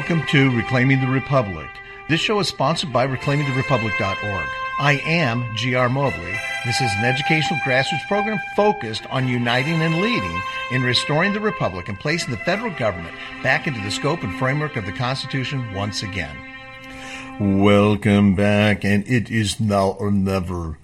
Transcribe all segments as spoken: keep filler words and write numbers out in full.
Welcome to Reclaiming the Republic. This show is sponsored by reclaiming the republic dot org. I am G R Mobley. This is an educational grassroots program focused on uniting and leading in restoring the republic and placing the federal government back into the scope and framework of the Constitution once again. Welcome back, and it is now or never.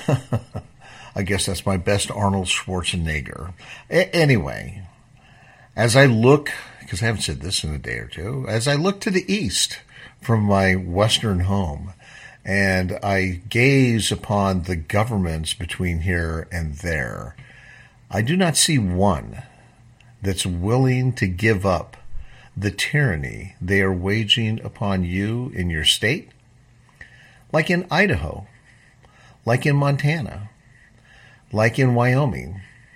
I guess that's my best Arnold Schwarzenegger. A- anyway, as I look, because I haven't said this in a day or two, as I look to the east from my western home, and I gaze upon the governments between here and there, I do not see one that's willing to give up the tyranny they are waging upon you in your state, like in Idaho, like in Montana, like in Wyoming.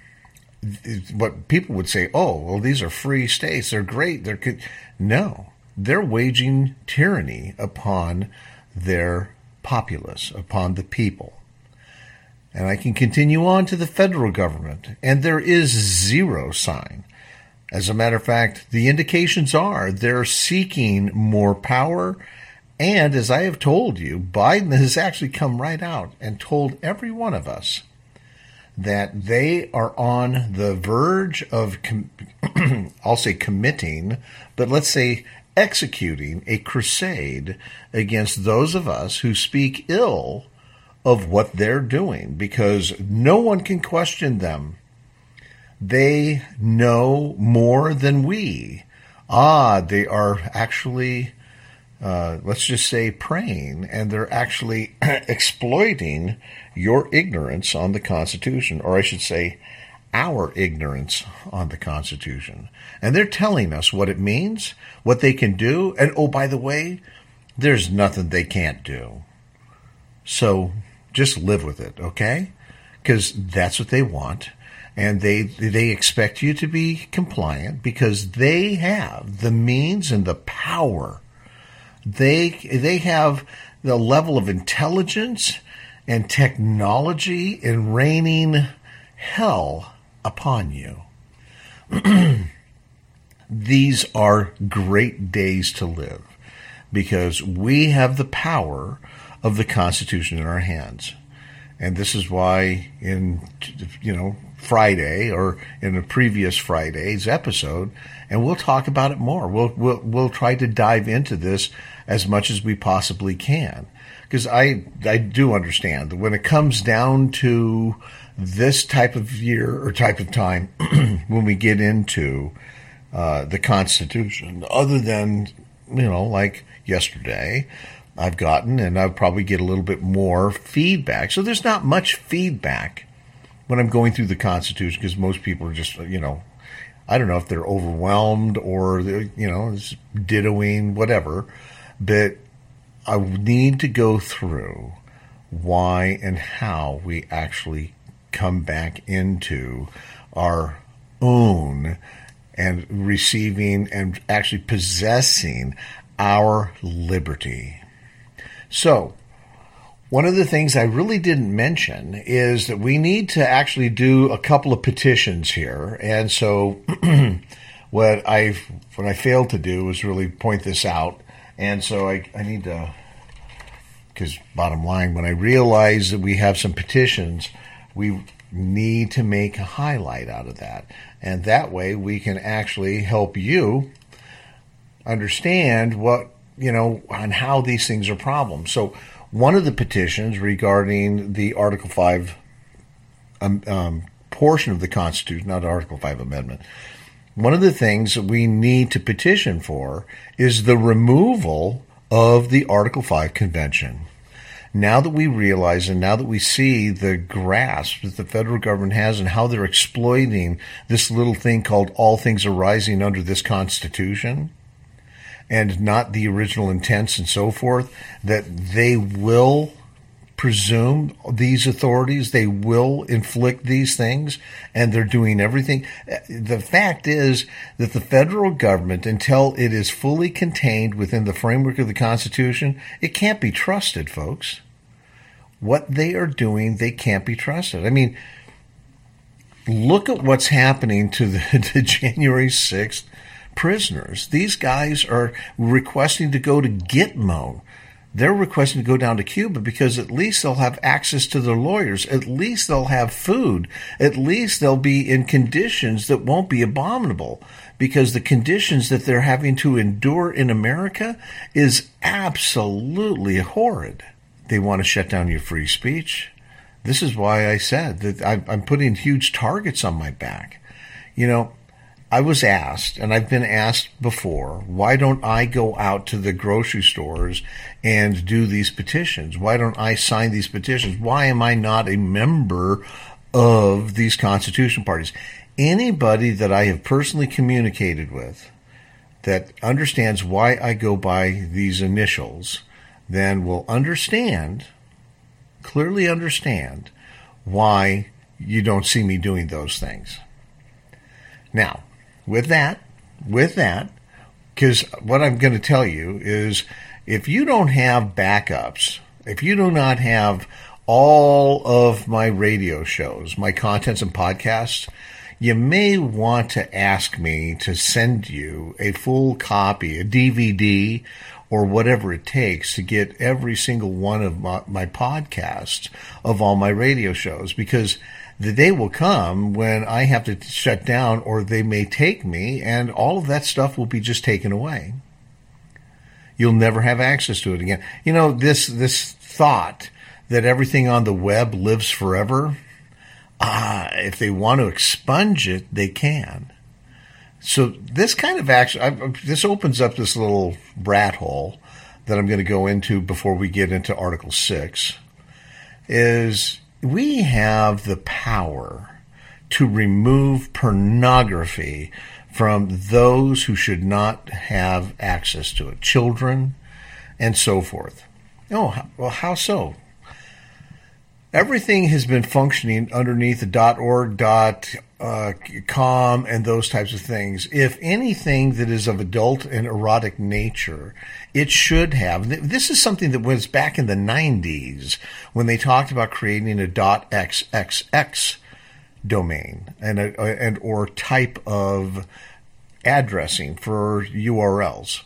What people would say, oh, well, these are free states, they're great, they're good. No, they're waging tyranny upon their populace, upon the people. And I can continue on to the federal government, and there is zero sign. As a matter of fact, the indications are they're seeking more power. And as I have told you, Biden has actually come right out and told every one of us that they are on the verge of, com- I'll say committing, but let's say executing a crusade against those of us who speak ill of what they're doing, because no one can question them. They know more than we. Ah, they are actually, uh, let's just say, praying, and they're actually exploiting your ignorance on the Constitution, or I should say, our ignorance on the Constitution. And they're telling us what it means, what they can do, and oh, by the way, there's nothing they can't do. So just live with it, okay? Because that's what they want. And they they expect you to be compliant because they have the means and the power. They they have the level of intelligence and technology in raining hell upon you. These are great days to live because we have the power of the Constitution in our hands. And this is why in, you know, Friday or in a previous Friday's episode, and we'll talk about it more. We'll we'll we'll try to dive into this as much as we possibly can, because I I do understand that when it comes down to this type of year or type of time, when we get into uh, the Constitution, other than, you know, like yesterday, I've gotten, and I'll probably get a little bit more feedback. So there's not much feedback when I'm going through the Constitution, because most people are just, you know, I don't know if they're overwhelmed or, they're, you know, it's dittoing, whatever. But I need to go through why and how we actually come back into our own and receiving and actually possessing our liberty. So, one of the things I really didn't mention is that we need to actually do a couple of petitions here. And so what I what I failed to do was really point this out. And so I, I need to, because bottom line, when I realize that we have some petitions, we need to make a highlight out of that. And that way we can actually help you understand what, you know, on how these things are problems. So one of the petitions regarding the Article five um, um, portion of the Constitution, not Article five amendment, one of the things that we need to petition for is the removal of the Article five Convention. Now that we realize and now that we see the grasp that the federal government has and how they're exploiting this little thing called all things arising under this Constitution, and not the original intents and so forth, that they will presume these authorities, they will inflict these things, and they're doing everything. The fact is that the federal government, until it is fully contained within the framework of the Constitution, it can't be trusted, folks. What they are doing, they can't be trusted. I mean, look at what's happening to the, the January sixth prisoners. These guys are requesting to go to Gitmo. They're requesting to go down to Cuba because at least they'll have access to their lawyers. At least they'll have food. At least they'll be in conditions that won't be abominable, because the conditions that they're having to endure in America is absolutely horrid. They want to shut down your free speech. This is why I said that I'm putting huge targets on my back. You know, I was asked, and I've been asked before, why don't I go out to the grocery stores and do these petitions? Why don't I sign these petitions? Why am I not a member of these constitution parties? Anybody that I have personally communicated with that understands why I go by these initials then will understand, clearly understand, why you don't see me doing those things. Now, with that, with that, because what I'm going to tell you is if you don't have backups, if you do not have all of my radio shows, my contents and podcasts, you may want to ask me to send you a full copy, a D V D, or whatever it takes to get every single one of my, my podcasts of all my radio shows, because the day will come when I have to shut down, or they may take me, and all of that stuff will be just taken away. You'll never have access to it again. You know, this this thought that everything on the web lives forever, ah, if they want to expunge it, they can. So this kind of action, I, this opens up this little rat hole that I'm going to go into before we get into Article six, is we have the power to remove pornography from those who should not have access to it, children and so forth. Oh, well, how so? Everything has been functioning underneath the .org, .com, and those types of things. If anything that is of adult and erotic nature, it should have. This is something that was back in the nineties when they talked about creating a .xxx domain and a, and or type of addressing for U R Ls.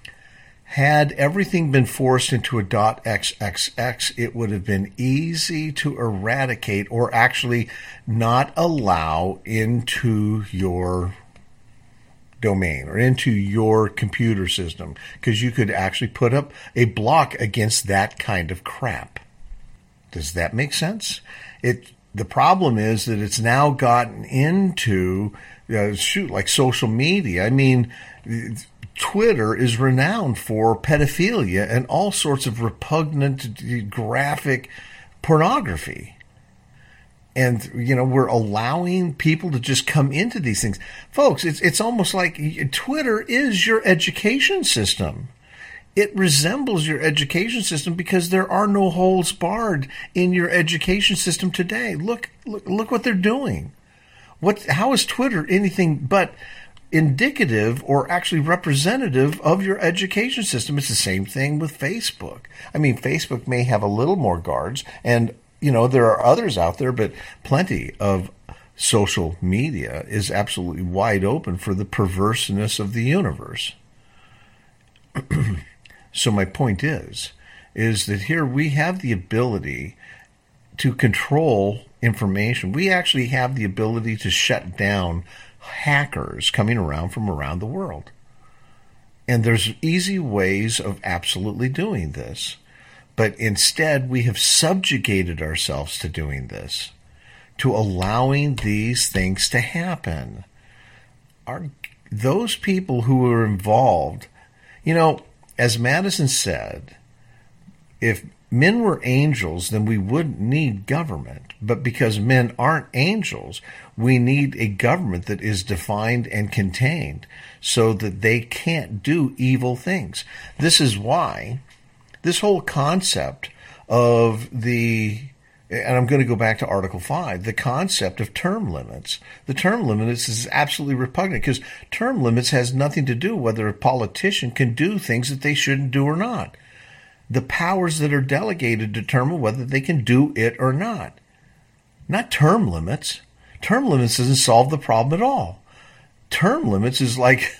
Had everything been forced into a .xxx, it would have been easy to eradicate or actually not allow into your domain or into your computer system, because you could actually put up a block against that kind of crap. Does that make sense? It. The problem is that it's now gotten into, uh, shoot, like social media. I mean, Twitter is renowned for pedophilia and all sorts of repugnant, graphic pornography. And, you know, we're allowing people to just come into these things. Folks, it's it's almost like Twitter is your education system. It resembles your education system because there are no holes barred in your education system today. Look, look, look what they're doing. What? How is Twitter anything but indicative or actually representative of your education system? It's the same thing with Facebook. I mean, Facebook may have a little more guards, and, you know, there are others out there, but plenty of social media is absolutely wide open for the perverseness of the universe. So my point is, is that here we have the ability to control information. We actually have the ability to shut down hackers coming around from around the world. And there's easy ways of absolutely doing this. But instead, we have subjugated ourselves to doing this, to allowing these things to happen. Are those people who are involved, you know, as Madison said, if men were angels, then we wouldn't need government. But because men aren't angels, we need a government that is defined and contained so that they can't do evil things. This is why this whole concept of the, and I'm going to go back to Article five, the concept of term limits. The term limits is absolutely repugnant because term limits has nothing to do whether a politician can do things that they shouldn't do or not. The powers that are delegated determine whether they can do it or not. Not term limits. Term limits doesn't solve the problem at all. term limits is like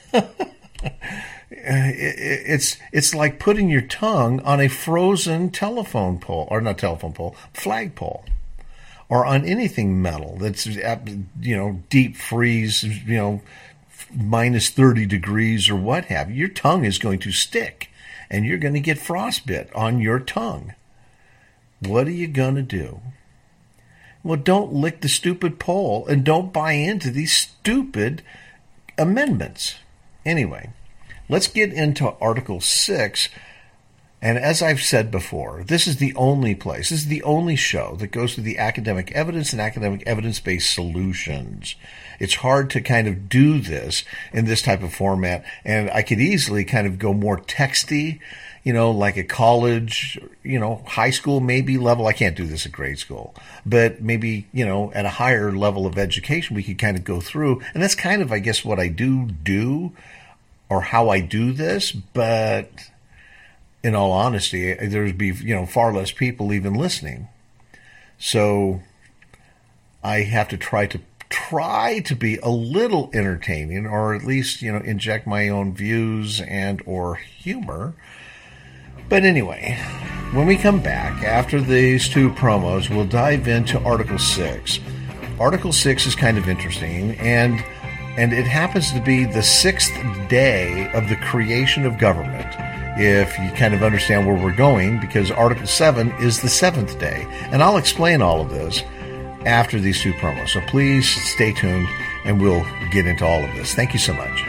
it's it's like putting your tongue on a frozen telephone pole, or not telephone pole, flagpole, or on anything metal that's, you know, deep freeze, you know, minus thirty degrees or what have you. Your tongue is going to stick, and you're going to get frostbite on your tongue. What are you going to do? Well, don't lick the stupid pole, and don't buy into these stupid amendments. Anyway, let's get into Article six. And as I've said before, this is the only place, this is the only show that goes through the academic evidence and academic evidence-based solutions. It's hard to kind of do this in this type of format, and I could easily kind of go more texty, you know, like a college, you know, high school maybe level. I can't do this at grade school, but maybe, you know, at a higher level of education, we could kind of go through. And that's kind of, I guess, what I do do, or how I do this. But in all honesty, there would be, you know, far less people even listening. So I have to try to try to be a little entertaining, or at least, you know, inject my own views and or humor. But anyway, when we come back after these two promos, we'll dive into Article six. Article six is kind of interesting, and and it happens to be the sixth day of the creation of government, if you kind of understand where we're going, because Article seven is the seventh day. And I'll explain all of this after these two promos. So please stay tuned, and we'll get into all of this. Thank you so much.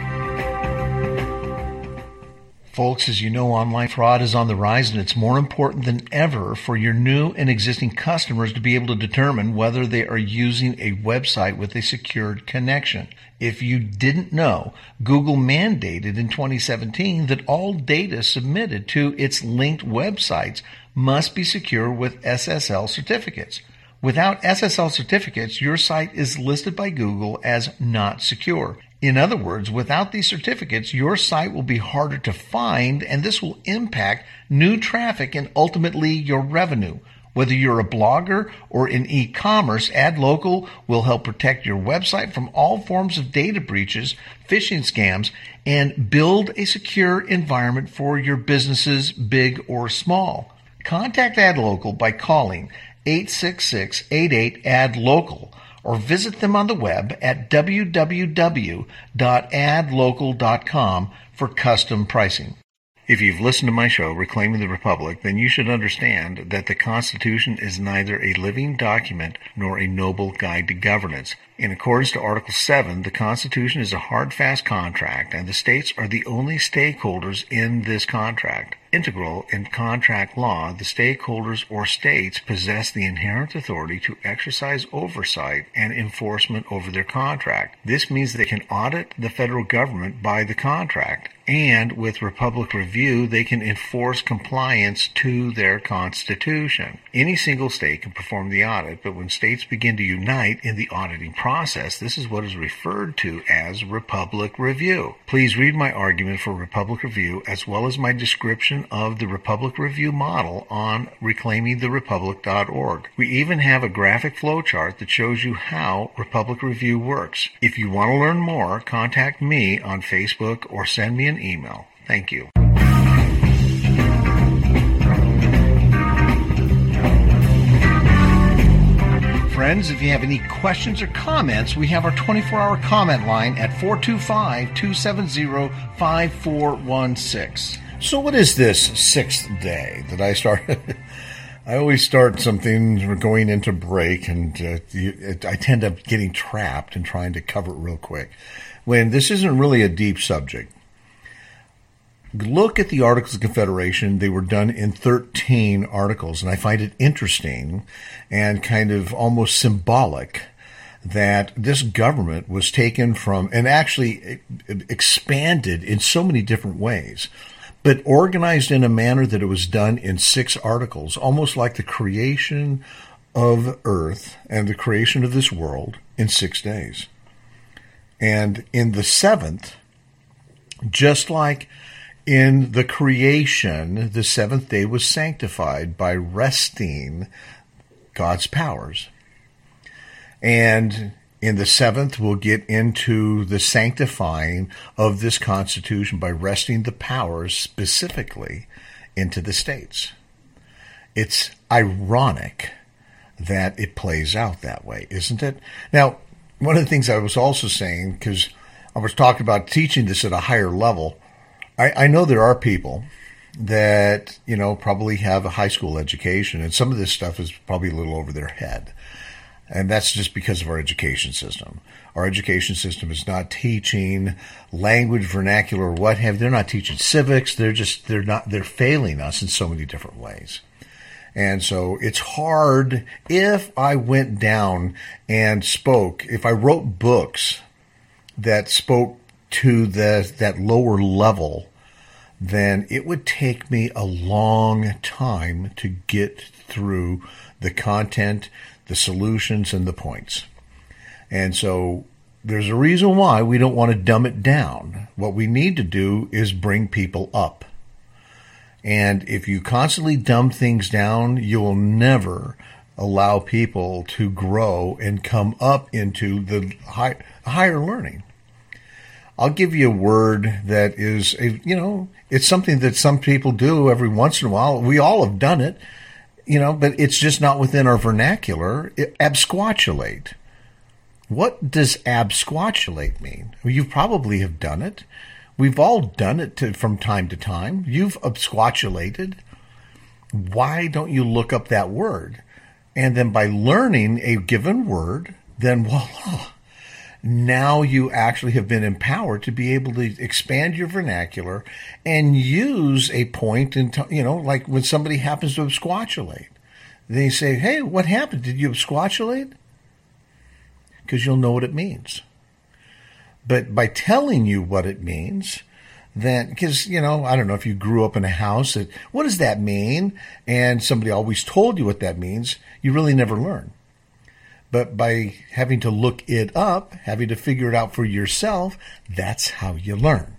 Folks, as you know, online fraud is on the rise, and it's more important than ever for your new and existing customers to be able to determine whether they are using a website with a secured connection. If you didn't know, Google mandated in twenty seventeen that all data submitted to its linked websites must be secure with S S L certificates. Without S S L certificates, your site is listed by Google as not secure. In other words, without these certificates, your site will be harder to find, and this will impact new traffic and ultimately your revenue. Whether you're a blogger or in e-commerce, AdLocal will help protect your website from all forms of data breaches, phishing scams, and build a secure environment for your businesses, big or small. Contact AdLocal by calling eight six six, eight eight, A D local or visit them on the web at w w w dot ad local dot com for custom pricing. If you've listened to my show, Reclaiming the Republic, then you should understand that the Constitution is neither a living document nor a noble guide to governance. In accordance to Article seven, the Constitution is a hard, fast contract, and the states are the only stakeholders in this contract. Integral in contract law, the stakeholders or states possess the inherent authority to exercise oversight and enforcement over their contract. This means they can audit the federal government by the contract, and with Republic Review, they can enforce compliance to their Constitution. Any single state can perform the audit, but when states begin to unite in the auditing process, this is what is referred to as Republic Review. Please read my argument for Republic Review as well as my description of the Republic Review model on reclaiming the republic dot org. We even have a graphic flowchart that shows you how Republic Review works. If you want to learn more, contact me on Facebook or send me an email. Thank you. Friends, if you have any questions or comments, we have our twenty-four hour comment line at four two five, two seven zero, five four one six. So what is this sixth day that I started? I always start something going into break, and uh, it, I tend up getting trapped and trying to cover it real quick, when this isn't really a deep subject. Look at the Articles of Confederation. They were done in thirteen articles, and I find it interesting and kind of almost symbolic that this government was taken from and actually expanded in so many different ways, but organized in a manner that it was done in six articles, almost like the creation of Earth and the creation of this world in six days. And in the seventh, just like in the creation, the seventh day was sanctified by resting God's powers. And In the seventh, we'll get into the sanctifying of this Constitution by resting the powers specifically into the states. It's ironic that it plays out that way, isn't it? Now, one of the things I was also saying, because I was talking about teaching this at a higher level, I, I know there are people that, you know, probably have a high school education, and some of this stuff is probably a little over their head. And that's just because of our education system. Our education system is not teaching language, vernacular, or what have. They're not teaching civics. They're just, they're not, they're failing us in so many different ways. And so it's hard. If I went down and spoke, if I wrote books that spoke to the, that lower level, then it would take me a long time to get through the content, the solutions, and the points. And so there's a reason why we don't want to dumb it down. What we need to do is bring people up. And if you constantly dumb things down, you will never allow people to grow and come up into the high, higher learning. I'll give you a word that is, a, you know, it's something that some people do every once in a while. We all have done it. You know, but it's just not within our vernacular. It, absquatulate. What does absquatulate mean? Well, you probably have done it. We've all done it to, from time to time. You've absquatulated. Why don't you look up that word? And then by learning a given word, then voila, now you actually have been empowered to be able to expand your vernacular and use a point in, t- you know, like when somebody happens to absquatulate. They say, hey, what happened? Did you absquatulate? Because you'll know what it means. But by telling you what it means, then, because, you know, I don't know if you grew up in a house that, what does that mean? And somebody always told you what that means, you really never learn. But by having to look it up, having to figure it out for yourself, that's how you learn.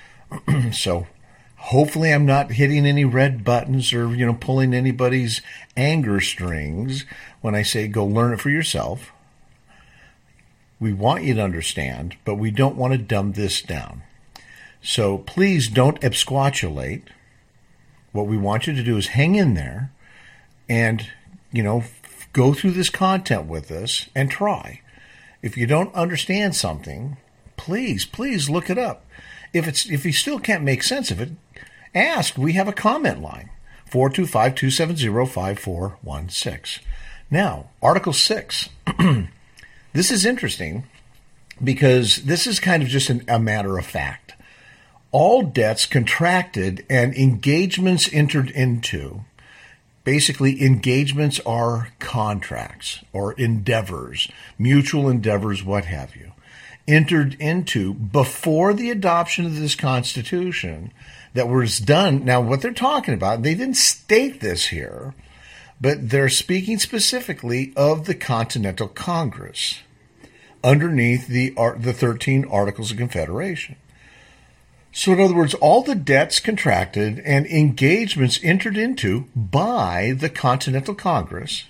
So hopefully I'm not hitting any red buttons or, you know, pulling anybody's anger strings when I say go learn it for yourself. We want you to understand, but we don't want to dumb this down. So please don't absquatulate. What we want you to do is hang in there and, you know, go through this content with us and try. If you don't understand something, please, please look it up. If it's if you still can't make sense of it, ask. We have a comment line, four two five, two seven zero, five four one six. Now, Article six. This is interesting because this is kind of just an, a matter of fact. All debts contracted and engagements entered into. Basically, engagements are contracts or endeavors, mutual endeavors, what have you, entered into before the adoption of this Constitution that was done. Now, what they're talking about, they didn't state this here, but they're speaking specifically of the Continental Congress underneath the the thirteen Articles of Confederation. So in other words, all the debts contracted and engagements entered into by the Continental Congress,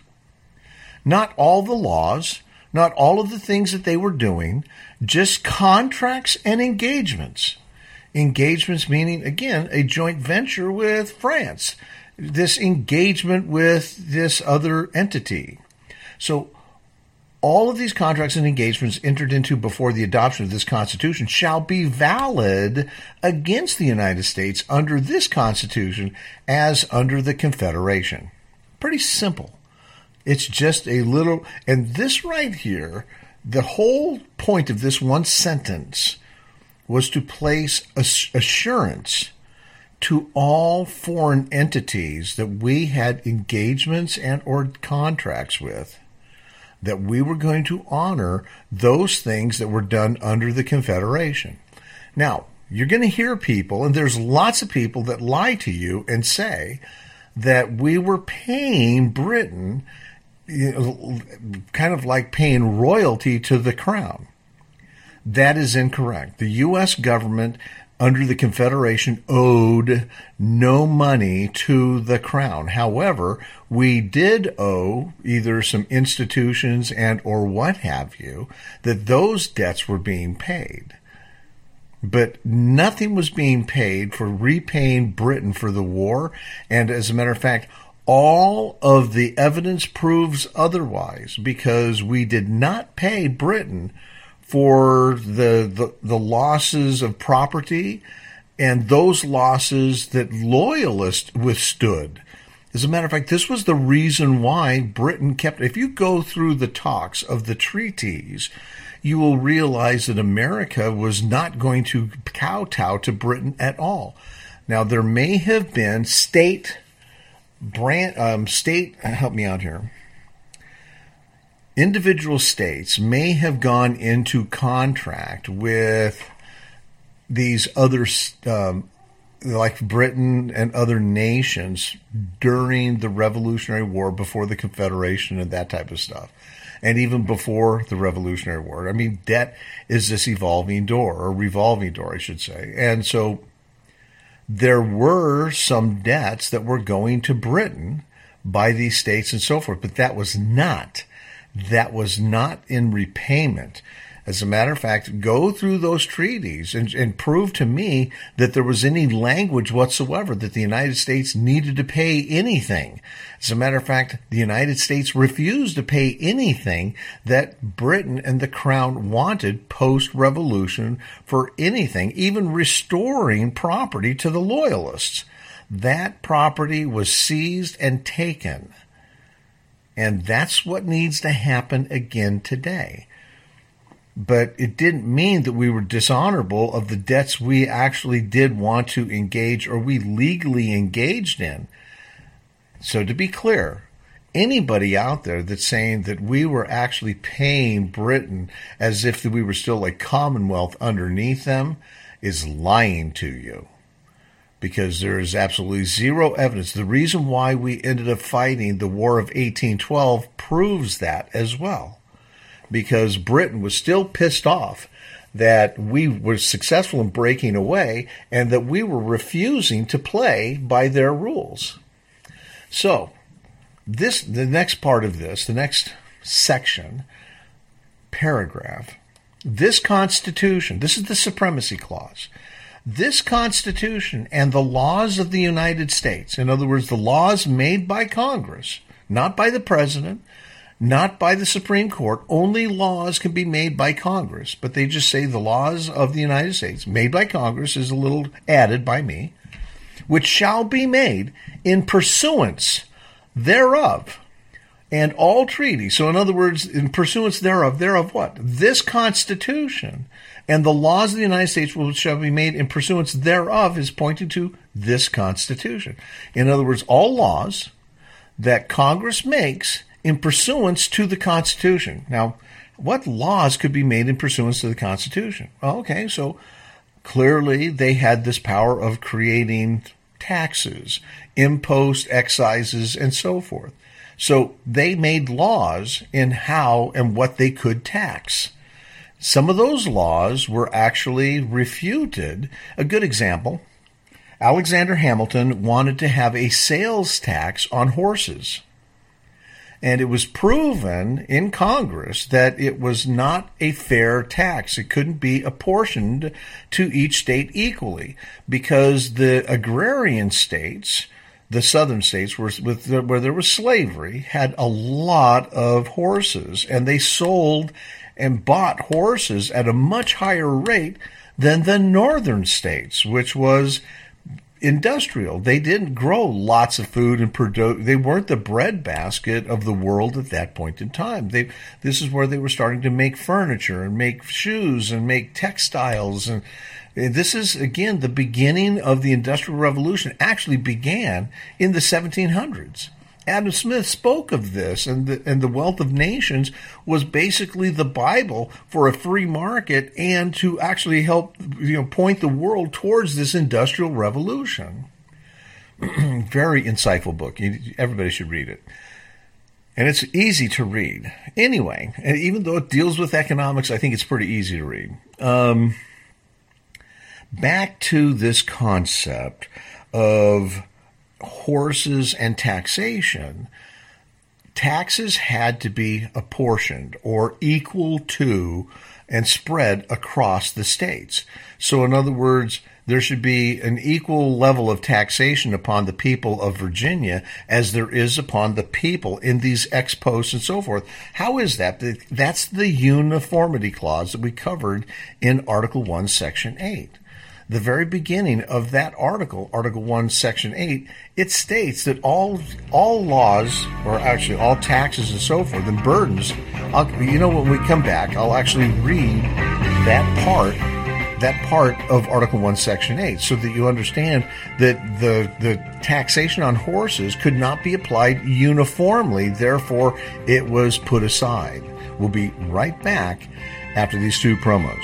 not all the laws, not all of the things that they were doing, just contracts and engagements. Engagements meaning, again, a joint venture with France, this engagement with this other entity. So all of these contracts and engagements entered into before the adoption of this Constitution shall be valid against the United States under this Constitution as under the Confederation. Pretty simple. It's just a little, and this right here, the whole point of this one sentence was to place assurance to all foreign entities that we had engagements and or contracts with, that we were going to honor those things that were done under the Confederation. Now, you're going to hear people, and there's lots of people that lie to you and say that we were paying Britain, you know, kind of like paying royalty to the crown. That is incorrect. The U S government under the Confederation, owed no money to the crown. However, we did owe either some institutions and or what have you, that those debts were being paid. But nothing was being paid for repaying Britain for the war. And as a matter of fact, all of the evidence proves otherwise, because we did not pay Britain for the, the the losses of property and those losses that loyalists withstood. As a matter of fact, this was the reason why Britain kept, if you go through the talks of the treaties, you will realize that America was not going to kowtow to Britain at all. Now, there may have been state, brand, um, state, help me out here. Individual states may have gone into contract with these other, um, like Britain and other nations during the Revolutionary War, before the Confederation and that type of stuff, and even before the Revolutionary War. I mean, debt is this evolving door, or revolving door, I should say. And so there were some debts that were going to Britain by these states and so forth, but that was not That was not in repayment. As a matter of fact, go through those treaties and, and prove to me that there was any language whatsoever that the United States needed to pay anything. As a matter of fact, the United States refused to pay anything that Britain and the Crown wanted post-revolution for anything, even restoring property to the Loyalists. That property was seized and taken. And that's what needs to happen again today. But it didn't mean that we were dishonorable of the debts we actually did want to engage, or we legally engaged in. So to be clear, anybody out there that's saying that we were actually paying Britain as if we were still a Commonwealth underneath them is lying to you. Because there is absolutely zero evidence. The reason why we ended up fighting the War of eighteen twelve proves that as well. Because Britain was still pissed off that we were successful in breaking away and that we were refusing to play by their rules. So, this the next part of this, the next section, paragraph, this Constitution, this is the Supremacy Clause. This Constitution and the laws of the United States, in other words, the laws made by Congress, not by the President, not by the Supreme Court, only laws can be made by Congress, but they just say the laws of the United States, made by Congress, is a little added by me, which shall be made in pursuance thereof, and all treaties. So in other words, in pursuance thereof, thereof what? This Constitution and the laws of the United States which shall be made in pursuance thereof is pointing to this Constitution. In other words, all laws that Congress makes in pursuance to the Constitution. Now, what laws could be made in pursuance to the Constitution? Well, okay, so clearly they had this power of creating taxes, imposts, excises, and so forth. So they made laws in how and what they could tax. Some of those laws were actually refuted. A good example, Alexander Hamilton wanted to have a sales tax on horses. And it was proven in Congress that it was not a fair tax. It couldn't be apportioned to each state equally because the agrarian states, the southern states where, with the, where there was slavery, had a lot of horses, and they sold and bought horses at a much higher rate than the northern states, which was industrial. They didn't grow lots of food and produce. They weren't the breadbasket of the world at that point in time. They, this is where they were starting to make furniture and make shoes and make textiles. And this is, again, the beginning of the Industrial Revolution. Actually began in the seventeen hundreds. Adam Smith spoke of this, and the, and the Wealth of Nations was basically the Bible for a free market and to actually help, you know, point the world towards this industrial revolution. Very insightful book. Everybody should read it. And it's easy to read. Anyway, and even though it deals with economics, I think it's pretty easy to read. Um, back to this concept of horses and taxation, taxes had to be apportioned or equal to and spread across the states. So in other words, there should be an equal level of taxation upon the people of Virginia as there is upon the people in these ex posts and so forth. How is that? That's the uniformity clause that we covered in Article one, Section eight. The very beginning of that article, Article one, Section eight, it states that all all laws, or actually all taxes and so forth, and burdens, I'll, you know, when we come back, I'll actually read that part that part of Article one, Section eight, so that you understand that the the taxation on horses could not be applied uniformly, therefore it was put aside. We'll be right back after these two promos.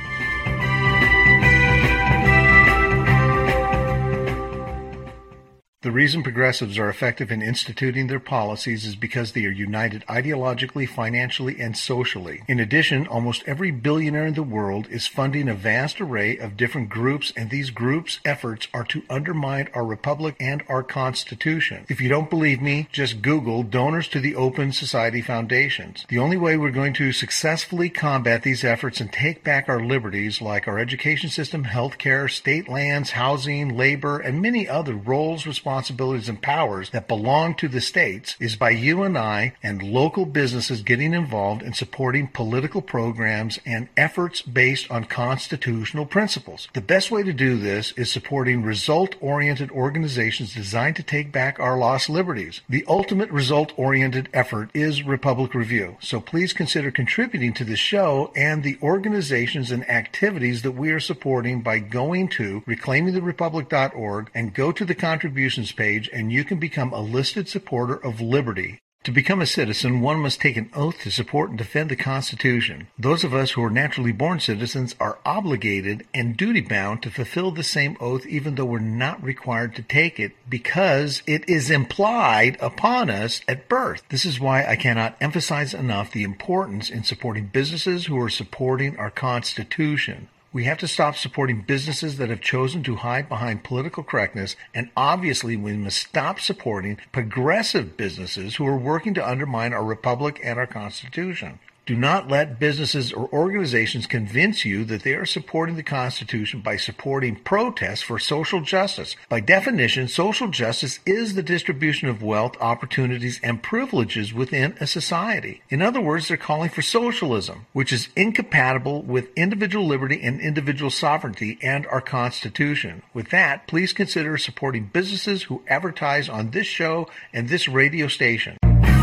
The reason progressives are effective in instituting their policies is because they are united ideologically, financially, and socially. In addition, almost every billionaire in the world is funding a vast array of different groups, and these groups' efforts are to undermine our republic and our Constitution. If you don't believe me, just Google donors to the Open Society Foundations. The only way we're going to successfully combat these efforts and take back our liberties, like our education system, healthcare, state lands, housing, labor, and many other roles, responsibilities, responsibilities and powers that belong to the states, is by you and I and local businesses getting involved in supporting political programs and efforts based on constitutional principles. The best way to do this is supporting result-oriented organizations designed to take back our lost liberties. The ultimate result-oriented effort is Republic Review, so please consider contributing to the show and the organizations and activities that we are supporting by going to reclaiming the republic dot org and go to the contributions page, and you can become a listed supporter of liberty. To become a citizen, one must take an oath to support and defend the Constitution. Those of us who are naturally born citizens are obligated and duty-bound to fulfill the same oath, even though we're not required to take it, because it is implied upon us at birth. This is why I cannot emphasize enough the importance in supporting businesses who are supporting our Constitution. We have to stop supporting businesses that have chosen to hide behind political correctness, and obviously we must stop supporting progressive businesses who are working to undermine our republic and our Constitution. Do not let businesses or organizations convince you that they are supporting the Constitution by supporting protests for social justice. By definition, social justice is the distribution of wealth, opportunities, and privileges within a society. In other words, they're calling for socialism, which is incompatible with individual liberty and individual sovereignty and our Constitution. With that, please consider supporting businesses who advertise on this show and this radio station.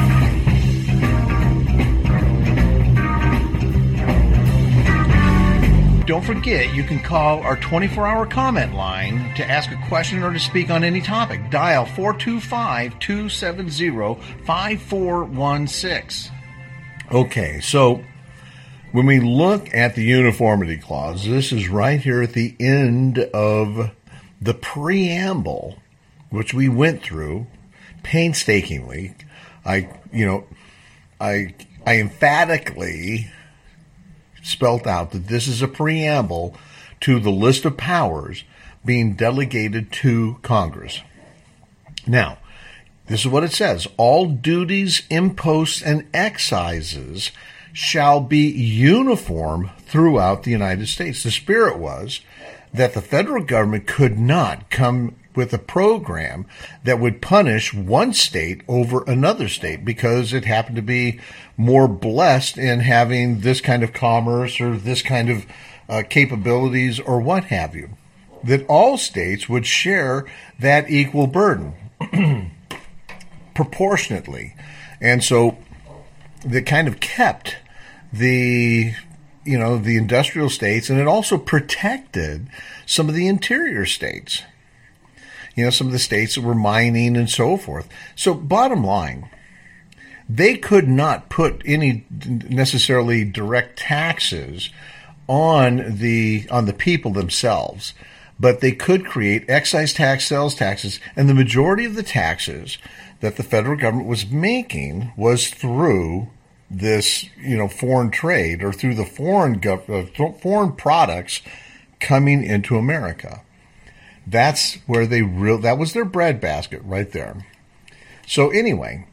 Don't forget, you can call our twenty-four hour comment line to ask a question or to speak on any topic. Dial four two five, two seven zero, five four one six. Okay, so when we look at the uniformity clause, this is right here at the end of the preamble, which we went through painstakingly. I, you know, I, I emphatically spelt out that this is a preamble to the list of powers being delegated to Congress. Now, this is what it says. All duties, imposts, and excises shall be uniform throughout the United States. The spirit was that the federal government could not come with a program that would punish one state over another state because it happened to be more blessed in having this kind of commerce or this kind of uh, capabilities or what have you. That all states would share that equal burden proportionately. And so that kind of kept the, you know, the industrial states, and it also protected some of the interior states. You know, some of the states that were mining and so forth. So bottom line, they could not put any necessarily direct taxes on the on the people themselves, but they could create excise tax, sales taxes, and the majority of the taxes that the federal government was making was through this, you know, foreign trade or through the foreign gov- uh, foreign products coming into America. That's where they real that was their breadbasket right there. So anyway,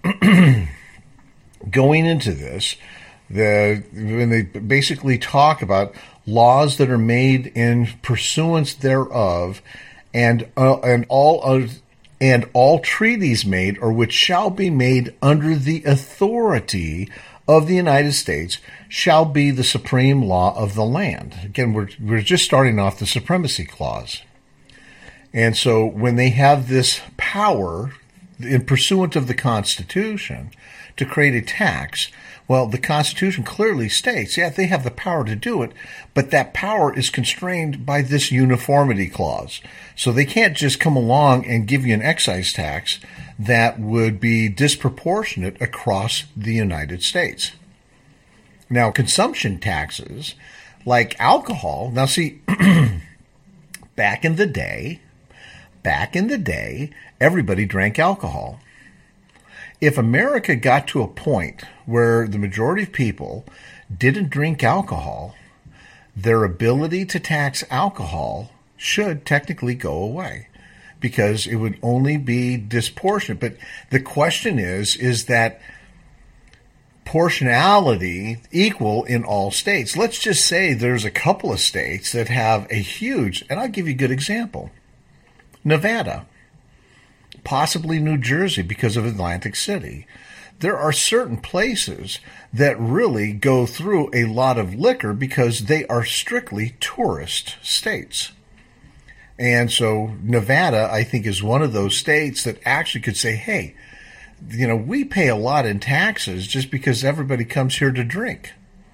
going into this, the when they basically talk about laws that are made in pursuance thereof, and uh, and all of, and all treaties made or which shall be made under the authority of the United States shall be the supreme law of the land. Again, we're we're just starting off the supremacy clause. And so when they have this power in pursuant of the Constitution to create a tax, well, the Constitution clearly states, yeah, they have the power to do it, but that power is constrained by this uniformity clause. So they can't just come along and give you an excise tax that would be disproportionate across the United States. Now, consumption taxes, like alcohol, now see, back in the day, back in the day, everybody drank alcohol. If America got to a point where the majority of people didn't drink alcohol, their ability to tax alcohol should technically go away because it would only be disproportionate. But the question is, is that proportionality equal in all states? Let's just say there's a couple of states that have a huge, and I'll give you a good example, Nevada, possibly New Jersey because of Atlantic City. There are certain places that really go through a lot of liquor because they are strictly tourist states. And so Nevada, I think, is one of those states that actually could say, hey, you know, we pay a lot in taxes just because everybody comes here to drink.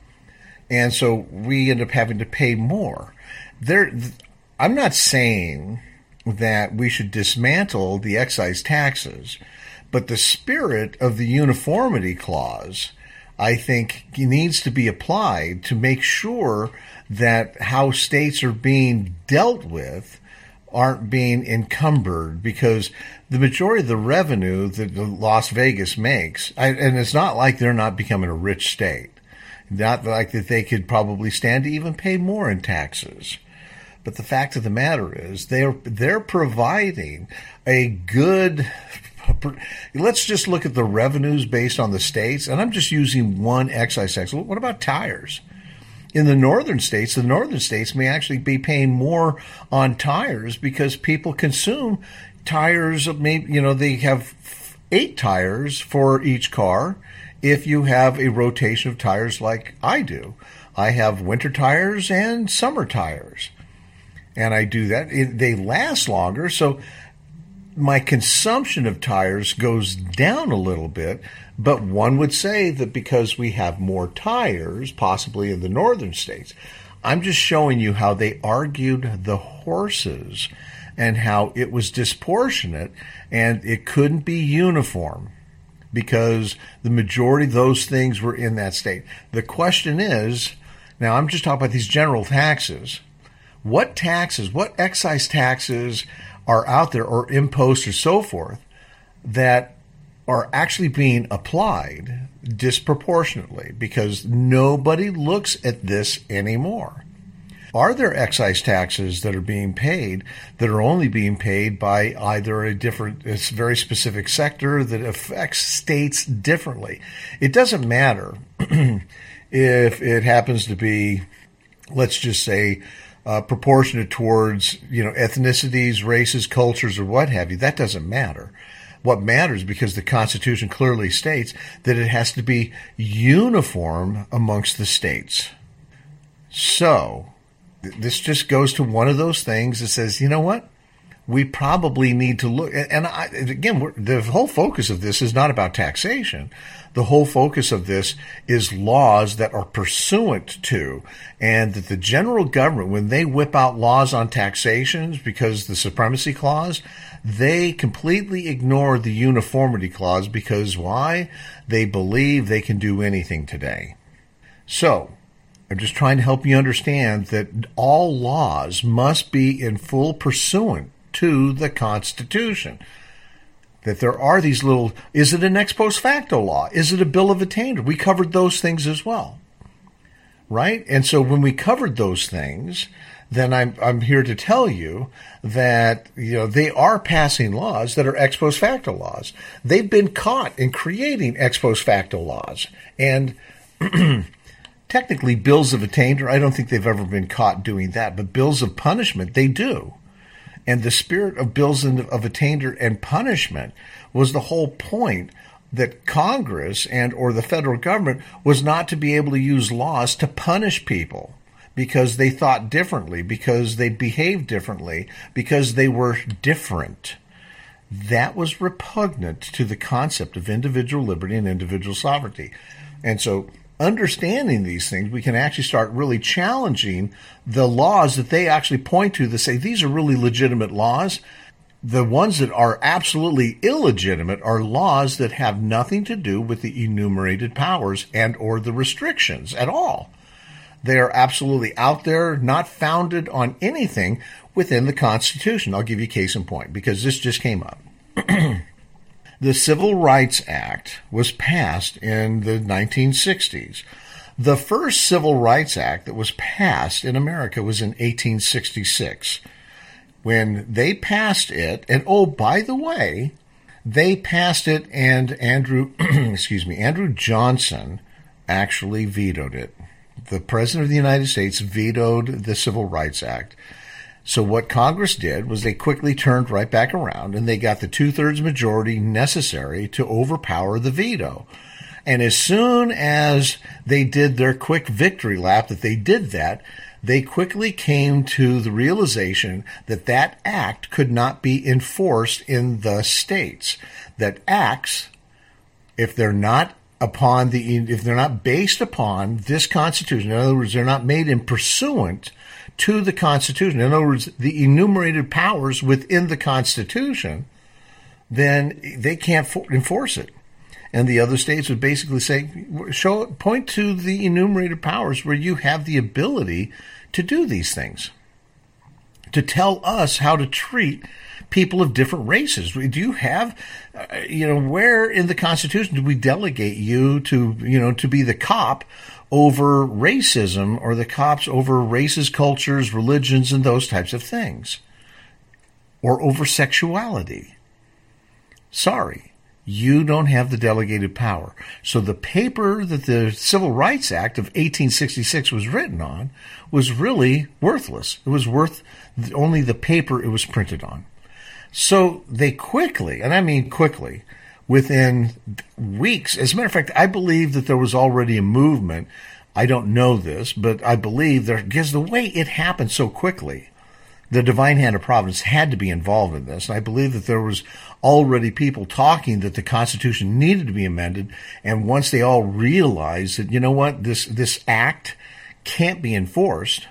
And so we end up having to pay more. There, I'm not saying that we should dismantle the excise taxes, but the spirit of the uniformity clause, I think, needs to be applied to make sure that how states are being dealt with aren't being encumbered, because the majority of the revenue that Las Vegas makes, and it's not like they're not becoming a rich state, not like that they could probably stand to even pay more in taxes. But the fact of the matter is they're they're providing a good, let's just look at the revenues based on the states, and I'm just using one excise tax. What about tires? In the northern states, the northern states may actually be paying more on tires because people consume tires. Maybe, you know, they have eight tires for each car if you have a rotation of tires like I do. I have winter tires and summer tires. And I do that. It, they last longer, so my consumption of tires goes down a little bit, but one would say that because we have more tires, possibly in the northern states, I'm just showing you how they argued the horses and how it was disproportionate and it couldn't be uniform because the majority of those things were in that state. The question is, now I'm just talking about these general taxes. What taxes, what excise taxes are out there or imposed or so forth that are actually being applied disproportionately because nobody looks at this anymore? Are there excise taxes that are being paid that are only being paid by either a different, a very specific sector that affects states differently? It doesn't matter if it happens to be, let's just say, Uh, proportionate towards, you know, ethnicities, races, cultures, or what have you. That doesn't matter. What matters, because the Constitution clearly states that it has to be uniform amongst the states. So, th- this just goes to one of those things that says, you know what? We probably need to look, and I, again, we're, the whole focus of this is not about taxation. The whole focus of this is laws that are pursuant to, and that the general government, when they whip out laws on taxations because the supremacy clause, they completely ignore the uniformity clause because why? They believe they can do anything today. So, I'm just trying to help you understand that all laws must be in full pursuant to the Constitution. That there are these little, is it an ex post facto law? Is it a bill of attainder? We covered those things as well, right? And so when we covered those things, then I'm I'm here to tell you that, you know, they are passing laws that are ex post facto laws. They've been caught in creating ex post facto laws. And technically bills of attainder, I don't think they've ever been caught doing that, but bills of punishment, they do. And the spirit of bills of attainder and punishment was the whole point, that Congress and or the federal government was not to be able to use laws to punish people because they thought differently, because they behaved differently, because they were different. That was repugnant to the concept of individual liberty and individual sovereignty. And so understanding these things, we can actually start really challenging the laws that they actually point to that say these are really legitimate laws. The ones that are absolutely illegitimate are laws that have nothing to do with the enumerated powers and or the restrictions at all. They are absolutely out there, not founded on anything within the Constitution. I'll give you a case in point because this just came up. The Civil Rights Act was passed in the nineteen sixties. The first Civil Rights Act that was passed in America was in eighteen sixty-six. When they passed it, and oh, by the way, they passed it and Andrew, excuse me, Andrew Johnson actually vetoed it. The President of the United States vetoed the Civil Rights Act. So what Congress did was they quickly turned right back around and they got the two-thirds majority necessary to overpower the veto. And as soon as they did their quick victory lap that they did that, they quickly came to the realization that that act could not be enforced in the states. That acts, if they're not upon the, if they're not based upon this Constitution, in other words, they're not made in pursuant to the Constitution, in other words, the enumerated powers within the Constitution, then they can't for, enforce it. And the other states would basically say, show, point to the enumerated powers where you have the ability to do these things, to tell us how to treat people of different races. Do you have, uh, you know, where in the Constitution do we delegate you to, you know, to be the cop over racism or the cops over races, cultures, religions, and those types of things, or over sexuality? Sorry. You don't have the delegated power. So the paper that the Civil Rights Act of eighteen sixty-six was written on was really worthless. It was worth only the paper it was printed on. So they quickly, and I mean quickly, within weeks, as a matter of fact, I believe that there was already a movement. I don't know this, but I believe there, because the way it happened so quickly, the divine hand of providence had to be involved in this. And I believe that there was already people talking that the Constitution needed to be amended. And once they all realized that, you know what, this, this act can't be enforced,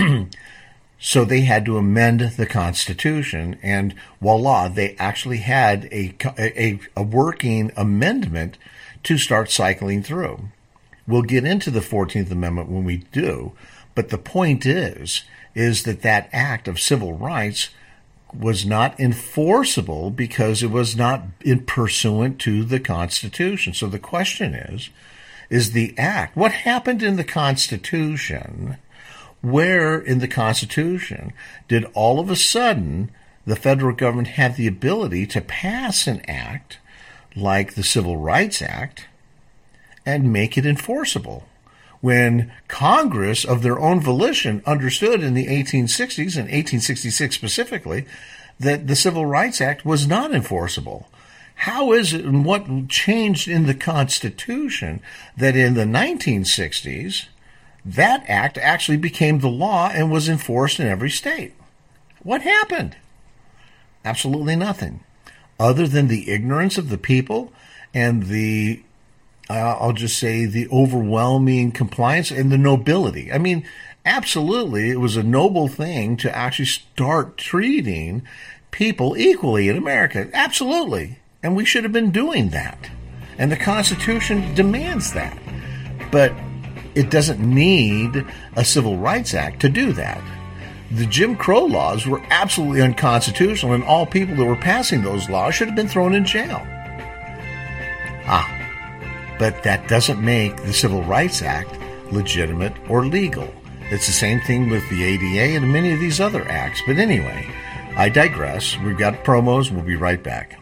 so they had to amend the Constitution. And voila, they actually had a, a, a working amendment to start cycling through. We'll get into the fourteenth Amendment when we do. But the point is, is that that act of civil rights was not enforceable because it was not in pursuant to the Constitution. So the question is, is the act, what happened in the Constitution? Where in the Constitution did all of a sudden the federal government have the ability to pass an act like the Civil Rights Act and make it enforceable? When Congress, of their own volition, understood in the eighteen sixties, and eighteen sixty-six specifically, that the Civil Rights Act was not enforceable. How is it, and what changed in the Constitution, that in the nineteen sixties, that act actually became the law and was enforced in every state? What happened? Absolutely nothing, other than the ignorance of the people and the I'll just say the overwhelming compliance and the nobility. I mean, absolutely, it was a noble thing to actually start treating people equally in America. Absolutely. And we should have been doing that. And the Constitution demands that. But it doesn't need a Civil Rights Act to do that. The Jim Crow laws were absolutely unconstitutional, and all people that were passing those laws should have been thrown in jail. Ah. But that doesn't make the Civil Rights Act legitimate or legal. It's the same thing with the A D A and many of these other acts. But anyway, I digress. We've got promos. We'll be right back.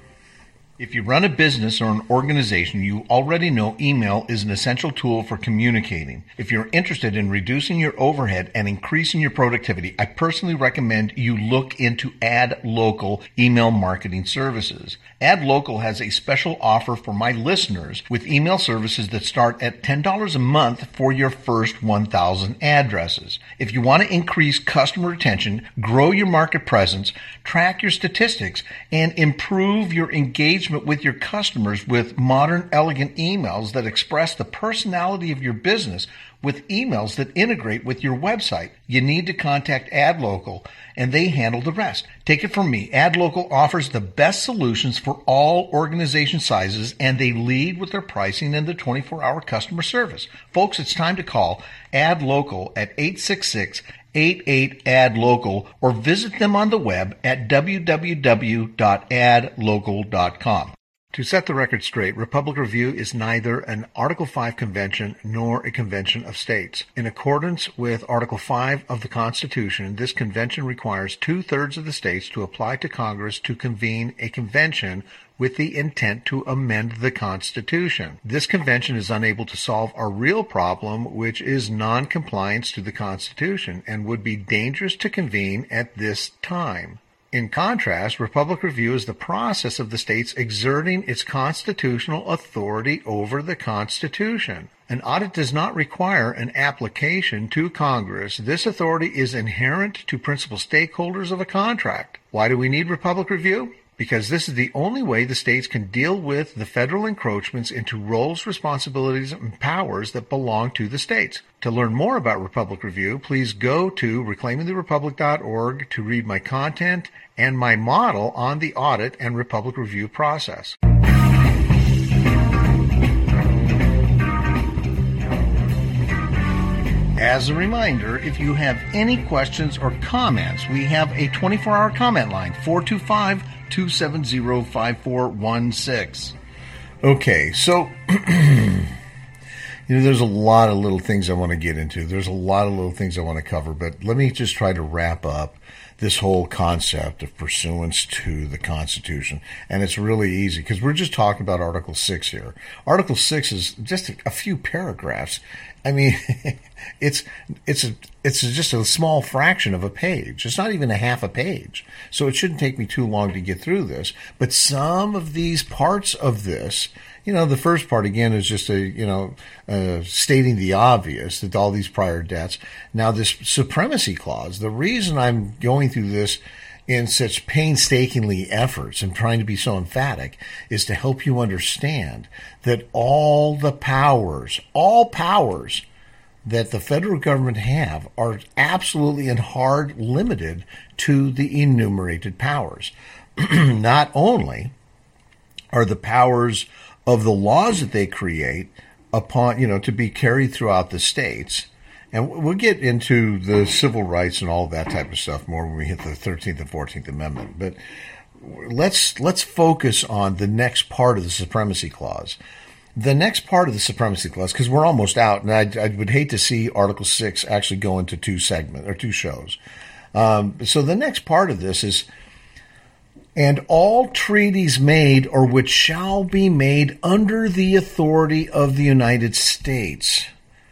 If you run a business or an organization, you already know email is an essential tool for communicating. If you're interested in reducing your overhead and increasing your productivity, I personally recommend you look into AdLocal email marketing services. AdLocal has a special offer for my listeners with email services that start at ten dollars a month for your first one thousand addresses. If you want to increase customer retention, grow your market presence, track your statistics, and improve your engagement with your customers with modern, elegant emails that express the personality of your business with emails that integrate with your website, you need to contact AdLocal, and they handle the rest. Take it from me. AdLocal offers the best solutions for all organization sizes, and they lead with their pricing and their twenty-four hour customer service. Folks, it's time to call AdLocal at eight six six, eight eight, A D local or visit them on the web at w w w dot ad local dot com. To set the record straight, Republic Review is neither an Article five convention nor a convention of states. In accordance with Article five of the Constitution, this convention requires two-thirds of the states to apply to Congress to convene a convention with the intent to amend the Constitution. This convention is unable to solve our real problem, which is non-compliance to the Constitution, and would be dangerous to convene at this time. In contrast, Republic Review is the process of the states exerting its constitutional authority over the Constitution. An audit does not require an application to Congress. This authority is inherent to principal stakeholders of a contract. Why do we need Republic Review? Because this is the only way the states can deal with the federal encroachments into roles, responsibilities, and powers that belong to the states. To learn more about Republic Review, please go to reclaiming the republic dot org to read my content and my model on the audit and Republic Review process. As a reminder, if you have any questions or comments, we have a twenty-four hour comment line, four two five, two seven zero, five four one six. Okay, so, you know, there's a lot of little things I want to get into. There's a lot of little things I want to cover, but let me just try to wrap up this whole concept of pursuance to the Constitution. And it's really easy because we're just talking about Article six here. Article six is just a few paragraphs. I mean, it's it's a, it's just a small fraction of a page. It's not even a half a page. So it shouldn't take me too long to get through this. But some of these parts of this, you know, the first part, again, is just a, you know, uh, stating the obvious that all these prior debts. Now, this supremacy clause, the reason I'm going through this in such painstakingly efforts and trying to be so emphatic is to help you understand that all the powers, all powers that the federal government have are absolutely and hard limited to the enumerated powers. Not only are the powers of the laws that they create upon, you know, to be carried throughout the states. And we'll get into the civil rights and all that type of stuff more when we hit the thirteenth and fourteenth Amendment. But let's let's focus on the next part of the Supremacy Clause. The next part of the Supremacy Clause, because we're almost out, and I, I would hate to see Article six actually go into two segments or two shows. Um, so the next part of this is, and all treaties made or which shall be made under the authority of the United States.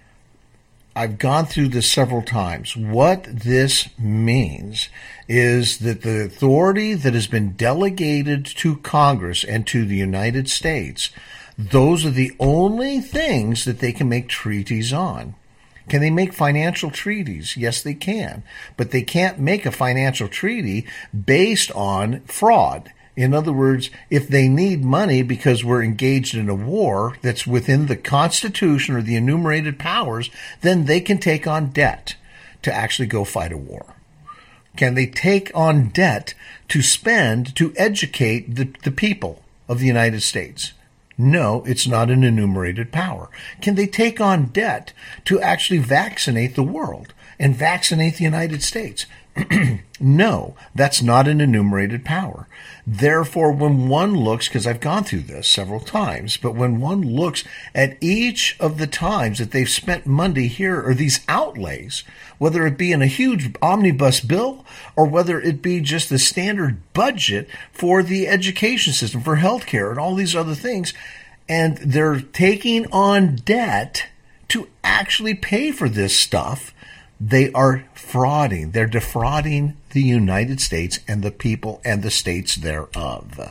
I've gone through this several times. What this means is that the authority that has been delegated to Congress and to the United States, those are the only things that they can make treaties on. Can they make financial treaties? Yes, they can. But they can't make a financial treaty based on fraud. In other words, if they need money because we're engaged in a war that's within the Constitution or the enumerated powers, then they can take on debt to actually go fight a war. Can they take on debt to spend to educate the, the people of the United States? No, it's not an enumerated power. Can they take on debt to actually vaccinate the world and vaccinate the United States? No, that's not an enumerated power. Therefore, when one looks, because I've gone through this several times, but when one looks at each of the times that they've spent money here or these outlays, whether it be in a huge omnibus bill or whether it be just the standard budget for the education system, for healthcare and all these other things, and they're taking on debt to actually pay for this stuff, they are frauding. They're defrauding the United States and the people and the states thereof.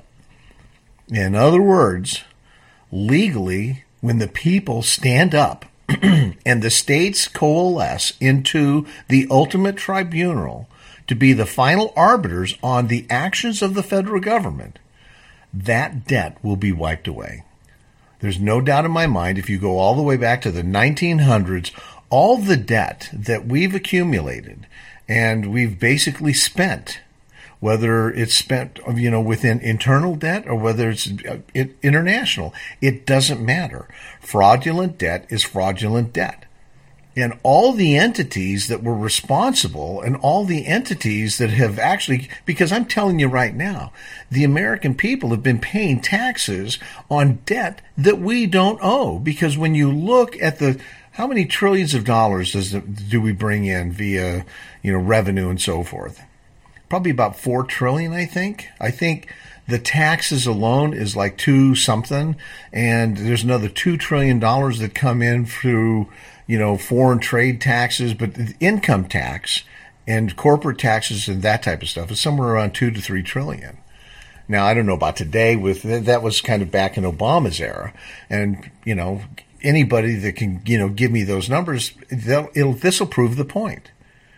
In other words, legally, when the people stand up and the states coalesce into the ultimate tribunal to be the final arbiters on the actions of the federal government, that debt will be wiped away. There's no doubt in my mind, if you go all the way back to the nineteen hundreds, all the debt that we've accumulated and we've basically spent, whether it's spent, you know, within internal debt or whether it's international, it doesn't matter. Fraudulent debt is fraudulent debt. And all the entities that were responsible and all the entities that have actually, because I'm telling you right now, the American people have been paying taxes on debt that we don't owe. Because when you look at the, how many trillions of dollars does the, do we bring in via, you know, revenue and so forth? Probably about four trillion, I think. I think the taxes alone is like two something, and there's another two trillion dollars that come in through, you know, foreign trade taxes, but income tax and corporate taxes and that type of stuff is somewhere around two to three trillion. Now, I don't know about today. With that was kind of back in Obama's era, and you know, anybody that can, you know, give me those numbers, it'll, this will prove the point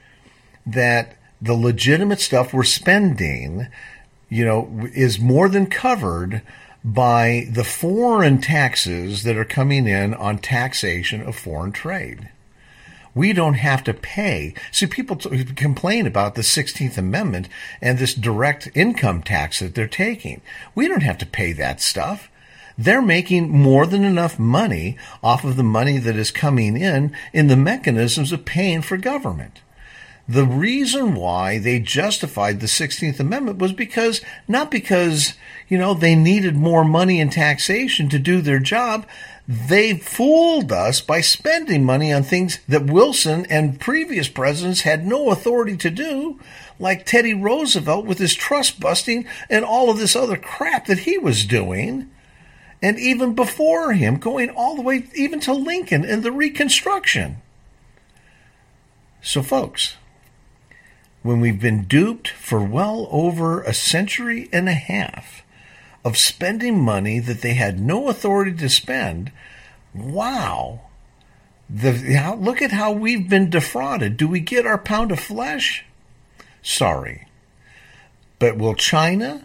that the legitimate stuff we're spending, you know, is more than covered by the foreign taxes that are coming in on taxation of foreign trade. We don't have to pay. See, people t- complain about the sixteenth Amendment and this direct income tax that they're taking. We don't have to pay that stuff. They're making more than enough money off of the money that is coming in in the mechanisms of paying for government. The reason why they justified the sixteenth Amendment was because, not because, you know, they needed more money in taxation to do their job. They fooled us by spending money on things that Wilson and previous presidents had no authority to do, like Teddy Roosevelt with his trust busting and all of this other crap that he was doing. And even before him, going all the way even to Lincoln and the Reconstruction. So, folks, when we've been duped for well over a century and a half of spending money that they had no authority to spend, wow, the, how, look at how we've been defrauded. Do we get our pound of flesh? Sorry. But will China?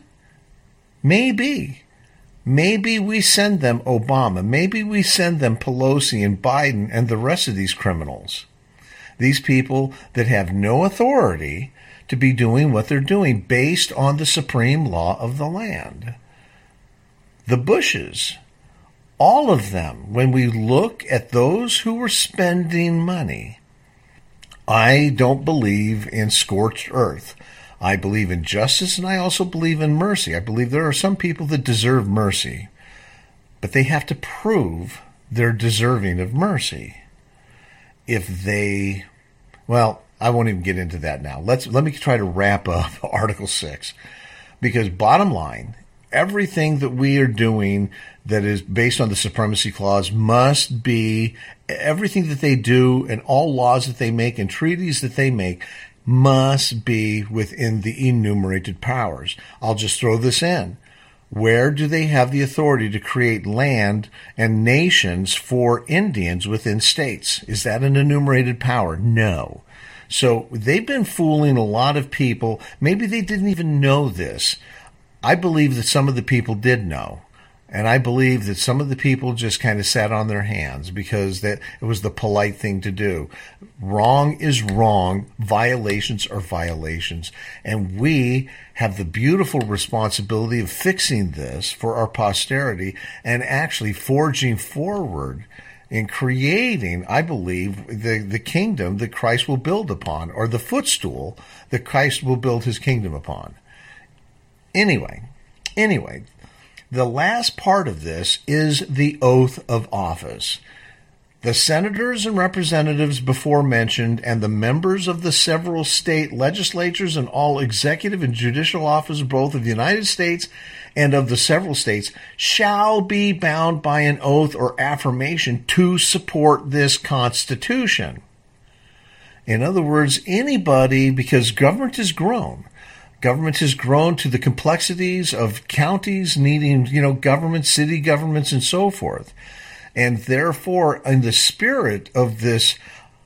Maybe. Maybe we send them Obama. Maybe we send them Pelosi and Biden and the rest of these criminals. These people that have no authority to be doing what they're doing based on the supreme law of the land. The Bushes, all of them, when we look at those who were spending money, I don't believe in scorched earth. I believe in justice, and I also believe in mercy. I believe there are some people that deserve mercy, but they have to prove they're deserving of mercy. If they, well, I won't even get into that now. Let's let me try to wrap up Article six, because bottom line, everything that we are doing that is based on the Supremacy Clause must be, everything that they do and all laws that they make and treaties that they make must be within the enumerated powers. I'll just throw this in. Where do they have the authority to create land and nations for Indians within states? Is that an enumerated power? No. So they've been fooling a lot of people. Maybe they didn't even know this. I believe that some of the people did know. And I believe that some of the people just kind of sat on their hands because that it was the polite thing to do. Wrong is wrong. Violations are violations. And we have the beautiful responsibility of fixing this for our posterity and actually forging forward in creating, I believe, the, the kingdom that Christ will build upon, or the footstool that Christ will build his kingdom upon. Anyway, anyway, the last part of this is the oath of office. The senators and representatives before mentioned and the members of the several state legislatures and all executive and judicial officers both of the United States and of the several states shall be bound by an oath or affirmation to support this Constitution. In other words, anybody, because government has grown, government has grown to the complexities of counties needing, you know, government, city governments, and so forth. And therefore, in the spirit of this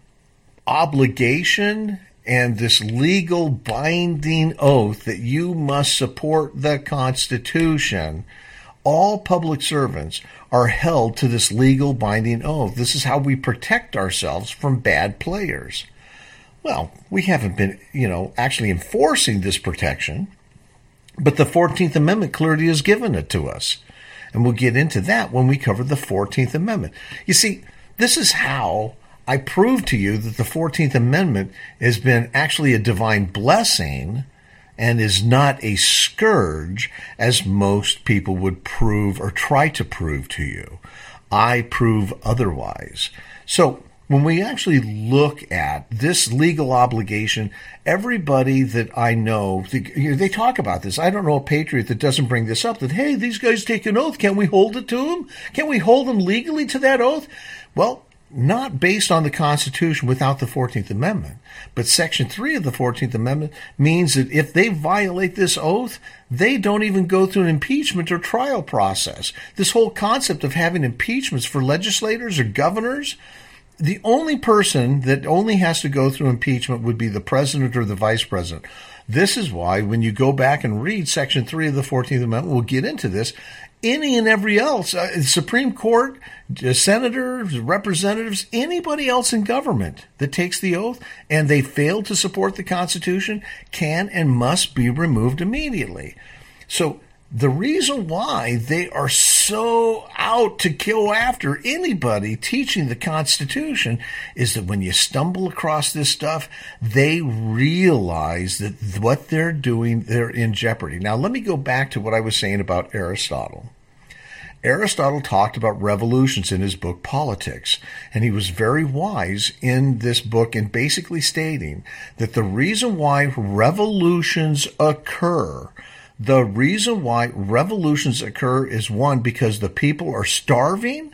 obligation and this legal binding oath that you must support the Constitution, all public servants are held to this legal binding oath. This is how we protect ourselves from bad players. Well, we haven't been, you know, actually enforcing this protection, but the fourteenth Amendment clearly has given it to us. And we'll get into that when we cover the fourteenth Amendment. You see, this is how I prove to you that the fourteenth Amendment has been actually a divine blessing and is not a scourge, as most people would prove or try to prove to you. I prove otherwise. So when we actually look at this legal obligation, everybody that I know, they talk about this. I don't know a patriot that doesn't bring this up, that, hey, these guys take an oath. Can we hold it to them? Can we hold them legally to that oath? Well, not based on the Constitution without the fourteenth Amendment. But Section three of the fourteenth Amendment means that if they violate this oath, they don't even go through an impeachment or trial process. This whole concept of having impeachments for legislators or governors, the only person that only has to go through impeachment would be the president or the vice president. This is why when you go back and read Section three of the fourteenth Amendment, we'll get into this, any and every else, uh, Supreme Court, uh, senators, representatives, anybody else in government that takes the oath and they fail to support the Constitution can and must be removed immediately. So the reason why they are so out to kill after anybody teaching the Constitution is that when you stumble across this stuff, they realize that what they're doing, they're in jeopardy. Now, let me go back to what I was saying about Aristotle. Aristotle talked about revolutions in his book Politics, and he was very wise in this book in basically stating that the reason why revolutions occur The reason why revolutions occur is, one, because the people are starving,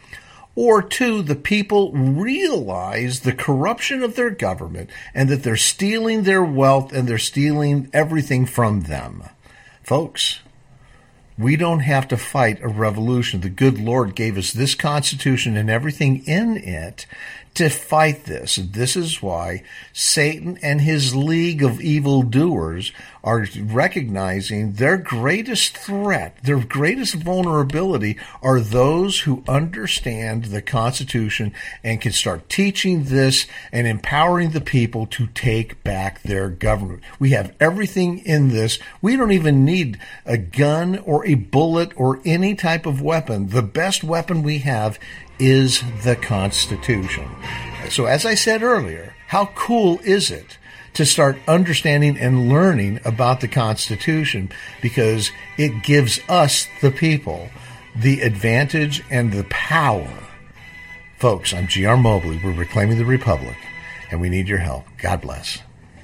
or two, the people realize the corruption of their government and that they're stealing their wealth and they're stealing everything from them. Folks, we don't have to fight a revolution. The good Lord gave us this Constitution and everything in it to fight this. This is why Satan and his league of evildoers are recognizing their greatest threat, their greatest vulnerability are those who understand the Constitution and can start teaching this and empowering the people to take back their government. We have everything in this. We don't even need a gun or a bullet or any type of weapon. The best weapon we have is the Constitution. So as I said earlier, how cool is it to start understanding and learning about the Constitution, because it gives us, the people, the advantage and the power. Folks, I'm G R Mobley. We're Reclaiming the Republic, and we need your help. God bless.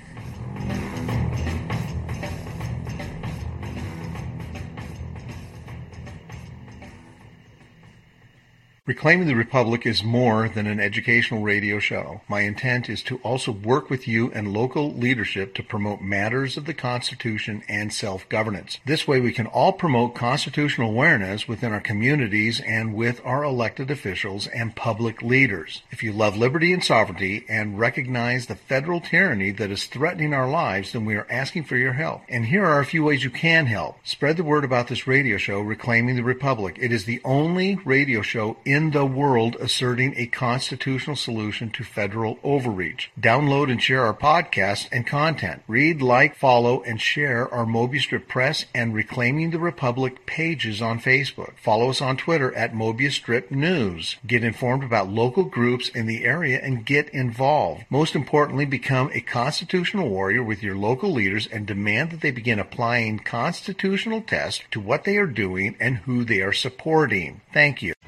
Reclaiming the Republic is more than an educational radio show. My intent is to also work with you and local leadership to promote matters of the Constitution and self-governance. This way we can all promote constitutional awareness within our communities and with our elected officials and public leaders. If you love liberty and sovereignty and recognize the federal tyranny that is threatening our lives, then we are asking for your help. And here are a few ways you can help. Spread the word about this radio show, Reclaiming the Republic. It is the only radio show in in the world asserting a constitutional solution to federal overreach. Download and share our podcast and content. Read, like, follow, and share our Mobius Strip Press and Reclaiming the Republic pages on Facebook. Follow us on Twitter at Mobius Strip News. Get informed about local groups in the area and get involved. Most importantly, become a constitutional warrior with your local leaders and demand that they begin applying constitutional tests to what they are doing and who they are supporting. Thank you.